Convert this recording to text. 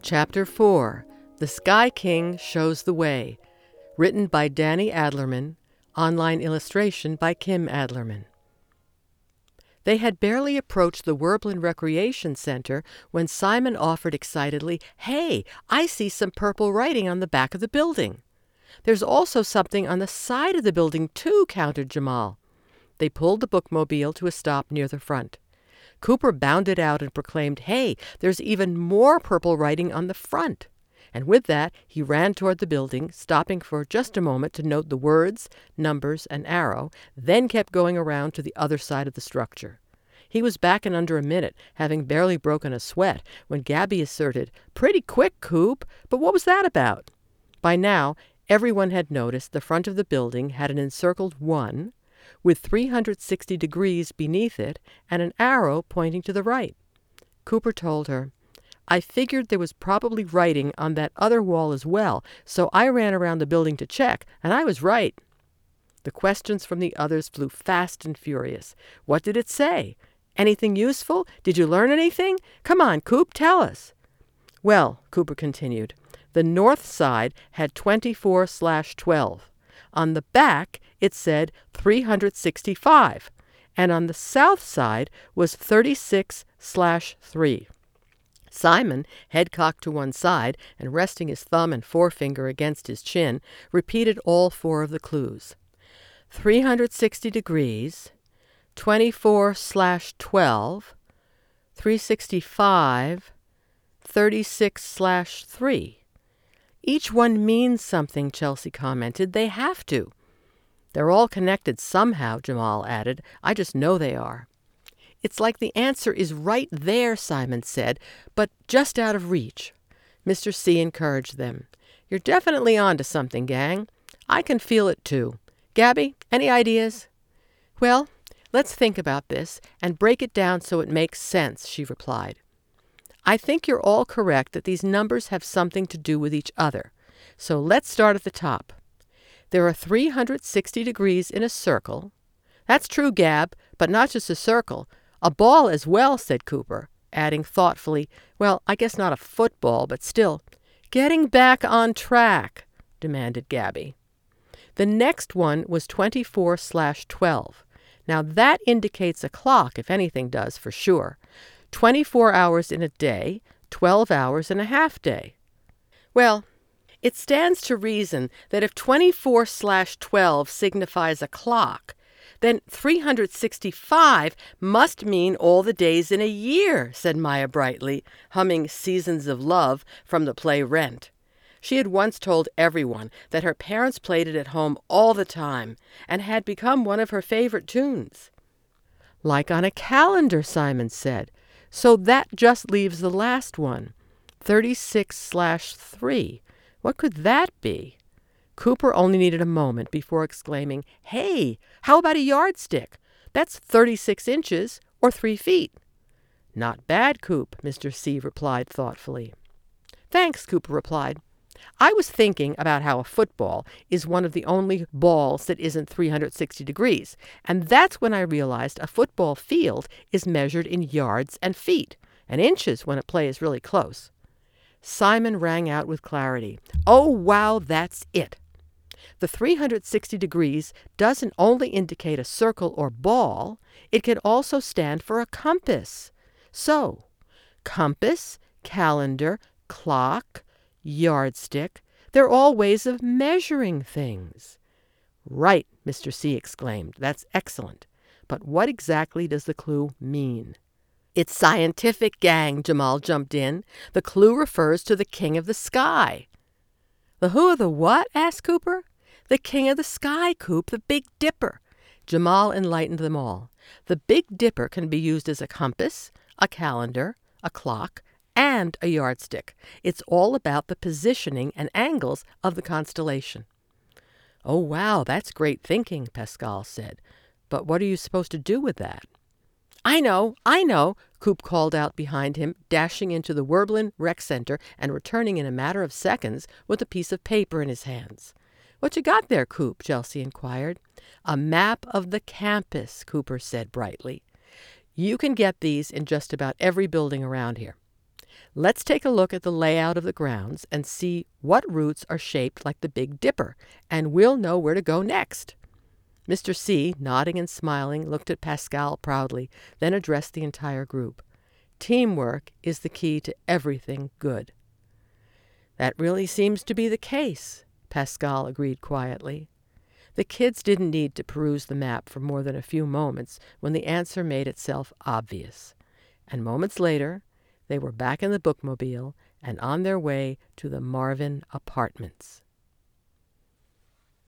Chapter 4, The Sky King Shows the Way, written by Danny Adlerman, online illustration by Kim Adlerman. They had barely approached the Werblin Recreation Center when Simon offered excitedly, "Hey, I see some purple writing on the back of the building." "There's also something on the side of the building, too," countered Jamal. They pulled the bookmobile to a stop near the front. Cooper bounded out and proclaimed, "Hey, there's even more purple writing on the front." And with that, he ran toward the building, stopping for just a moment to note the words, numbers, and arrow, then kept going around to the other side of the structure. He was back in under a minute, having barely broken a sweat, when Gabby asserted, "Pretty quick, Coop, but what was that about?" By now, everyone had noticed the front of the building had an encircled 1, with 360 degrees beneath it and an arrow pointing to the right. Cooper told her, "I figured there was probably writing on that other wall as well, so I ran around the building to check, and I was right." The questions from the others flew fast and furious. "What did it say? Anything useful? Did you learn anything? Come on, Coop, tell us." "Well," Cooper continued, "the north side had 24/12. On the back, it said 365, and on the south side was 36/3. Simon, head cocked to one side and resting his thumb and forefinger against his chin, repeated all 4 of the clues. 360 degrees, 24/12, 365, 36/3. "Each one means something," Chelsea commented. "They have to." "They're all connected somehow," Jamal added. "I just know they are." "It's like the answer is right there," Simon said, "but just out of reach." Mr. C encouraged them. "You're definitely on to something, gang. I can feel it, too. Gabby, any ideas?" "Well, let's think about this and break it down so it makes sense," she replied. "I think you're all correct that these numbers have something to do with each other. So let's start at the top. There are 360 degrees in a circle." "That's true, Gab, but not just a circle. A ball as well," said Cooper, adding thoughtfully, "Well, I guess not a football, but still." "Getting back on track," demanded Gabby. "The next one was 24/12. Now that indicates a clock, if anything does, for sure. 24 hours in a day, 12 hours in a half day." "Well, it stands to reason that if 24/12 signifies a clock, then 365 must mean all the days in a year," said Maya brightly, humming "Seasons of Love" from the play Rent. She had once told everyone that her parents played it at home all the time and had become one of her favorite tunes. "Like on a calendar," Simon said. "So that just leaves the last one, 36/3. What could that be?" Cooper only needed a moment before exclaiming, "Hey, how about a yardstick? That's 36 inches or 3 feet. "Not bad, Coop," Mr. C replied thoughtfully. "Thanks," Cooper replied. "I was thinking about how a football is one of the only balls that isn't 360 degrees, and that's when I realized a football field is measured in yards and feet, and inches when a play is really close." Simon rang out with clarity. "Oh, wow, that's it. The 360 degrees doesn't only indicate a circle or ball, it can also stand for a compass. So, compass, calendar, clock, yardstick, they're all ways of measuring things." "Right," Mr. C exclaimed. "That's excellent. But what exactly does the clue mean?" "It's scientific, gang," Jamal jumped in. "The clue refers to the king of the sky." "The who of the what?" asked Cooper. "The king of the sky, Coop, the Big Dipper." Jamal enlightened them all. The Big Dipper can be used as a compass, a calendar, a clock, and a yardstick. It's all about the positioning and angles of the constellation. "Oh, wow, that's great thinking," Pascal said. "But what are you supposed to do with that?" I know, Coop called out behind him, dashing into the Werblin Rec Center and returning in a matter of seconds with a piece of paper in his hands. "What you got there, Coop?" Chelsea inquired. "A map of the campus," Cooper said brightly. "You can get these in just about every building around here. Let's take a look at the layout of the grounds and see what routes are shaped like the Big Dipper, and we'll know where to go next." Mr. C, nodding and smiling, looked at Pascal proudly, then addressed the entire group. "Teamwork is the key to everything good." "That really seems to be the case," Pascal agreed quietly. The kids didn't need to peruse the map for more than a few moments when the answer made itself obvious. And moments later, they were back in the bookmobile and on their way to the Marvin apartments.